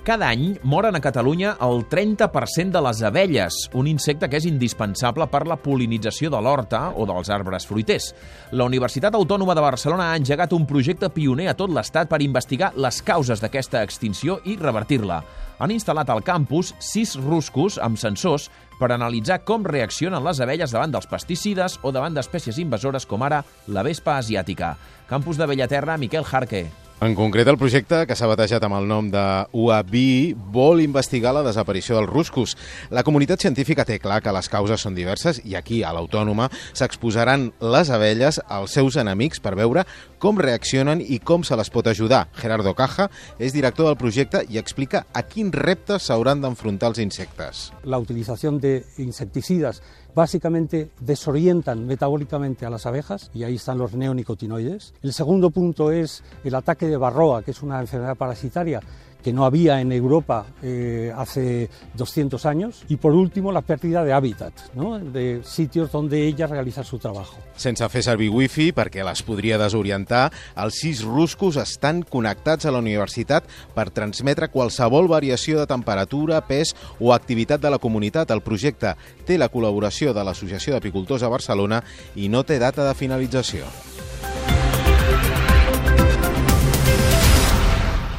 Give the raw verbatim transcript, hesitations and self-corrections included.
Cada any moren a Catalunya el trenta per cent de les abelles, un insecte que és indispensable per la pol·linització de l'horta o dels arbres fruiters. La Universitat Autònoma de Barcelona ha engegat un projecte pioner a tot l'Estat per investigar les causes d'aquesta extinció i revertir-la. Han instal·lat al campus sis ruscos amb sensors per analitzar com reaccionen les abelles davant dels pesticides o davant d'espècies invasores com ara la vespa asiàtica. Campus de Bellaterra, Miquel Jarque. En concret, el projecte, que s'ha batejat amb el nom de U A B I, vol investigar la desaparició dels ruscos. La comunitat científica té clar que les causes són diverses i aquí, a l'Autònoma, s'exposaran les abelles als seus enemics per veure com reaccionen i com se les pot ajudar. Gerardo Caja és director del projecte i explica a quins reptes s'hauran d'enfrontar els insectes. La utilización de insecticidas básicamente desorientan metabólicamente a las abejas y ahí están los neonicotinoides. El segundo punto es el ataque de varroa, que es una enfermedad parasitaria que no había en Europa eh, hace doscientos años. Y por último, la pérdida de hábitat, ¿no? De sitios donde ella realiza su trabajo. Sense fer servir wifi, perquè les podria desorientar, els sis ruscos estan connectats a la universitat per transmetre qualsevol variació de temperatura, pes o activitat de la comunitat. El projecte té la col·laboració de l'Associació d'Apicultors a Barcelona i no té data de finalització.